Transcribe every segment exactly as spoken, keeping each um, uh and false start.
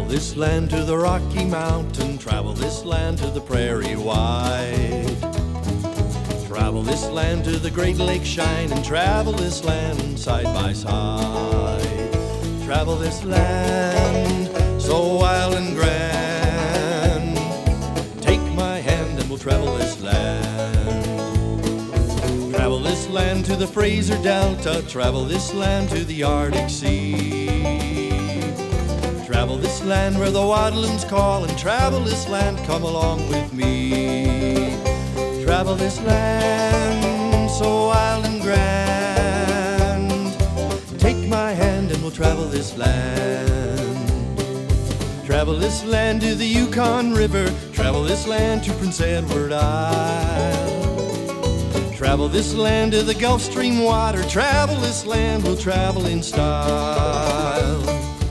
this land to the Rocky Mountain, travel this land to the prairie wide. Travel this land to the Great Lake shine, and travel this land side by side. Travel this land so wild and grand, take my hand and we'll travel this land. Travel this land to the Fraser Delta, travel this land to the Arctic Sea. Travel this land where the waterlands call, and travel this land, come along with me. Travel this land so wild and grand, take my hand and we'll travel this land. Travel this land to the Yukon River, travel this land to Prince Edward Isle. Travel this land to the Gulf Stream water, travel this land, we'll travel in style.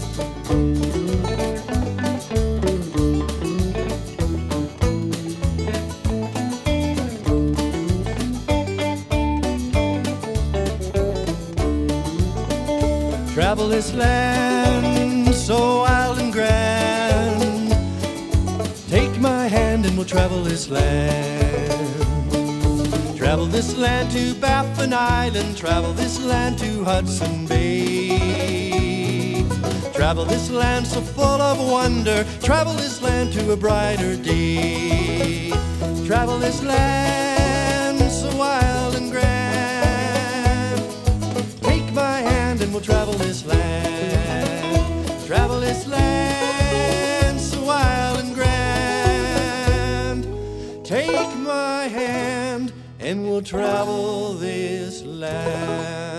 Travel this land so wild and grand, take my hand and we'll travel this land. Travel this land to Baffin Island, travel this land to Hudson Bay. Travel this land so full of wonder, travel this land to a brighter day. Travel this land so wild and grand, take my hand and we'll travel this land. Travel this land so wild and grand, take my hand and we'll travel this land.